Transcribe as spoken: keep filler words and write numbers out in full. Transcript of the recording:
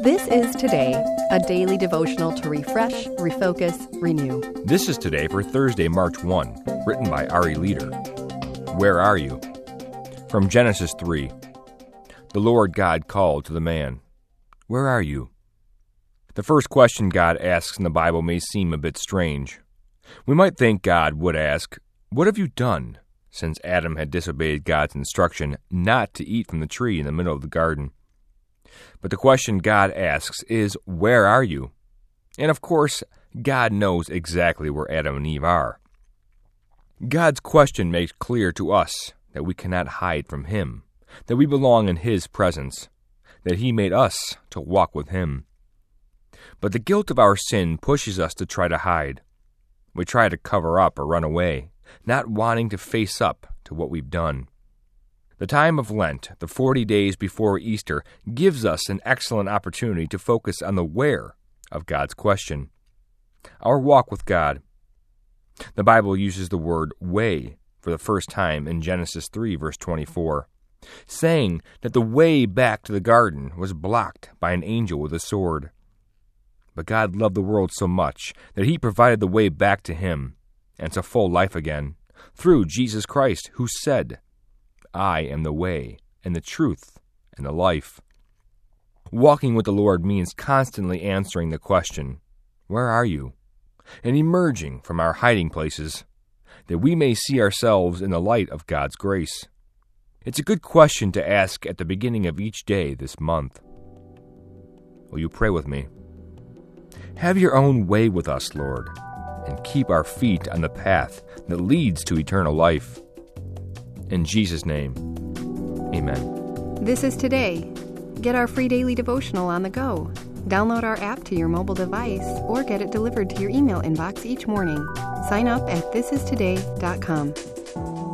This is Today, a daily devotional to refresh, refocus, renew. This is Today for Thursday, March first, written by Ari Leader. Where are you? From Genesis three. The Lord God called to the man, "Where are you?" The first question God asks in the Bible may seem a bit strange. We might think God would ask, "What have you done?" since Adam had disobeyed God's instruction not to eat from the tree in the middle of the garden. But the question God asks is, "Where are you?" And of course, God knows exactly where Adam and Eve are. God's question makes clear to us that we cannot hide from Him, that we belong in His presence, that He made us to walk with Him. But the guilt of our sin pushes us to try to hide. We try to cover up or run away, not wanting to face up to what we've done. The time of Lent, the forty days before Easter, gives us an excellent opportunity to focus on the where of God's question. Our walk with God. The Bible uses the word way for the first time in Genesis three, verse twenty-four, saying that the way back to the garden was blocked by an angel with a sword. But God loved the world so much that He provided the way back to Him and to full life again through Jesus Christ, who said, "I am the way and the truth and the life." Walking with the Lord means constantly answering the question, "Where are you?" and emerging from our hiding places, that we may see ourselves in the light of God's grace. It's a good question to ask at the beginning of each day this month. Will you pray with me? Have your own way with us, Lord, and keep our feet on the path that leads to eternal life. In Jesus' name, amen. This is Today. Get our free daily devotional on the go. Download our app to your mobile device or get it delivered to your email inbox each morning. Sign up at this is today dot com.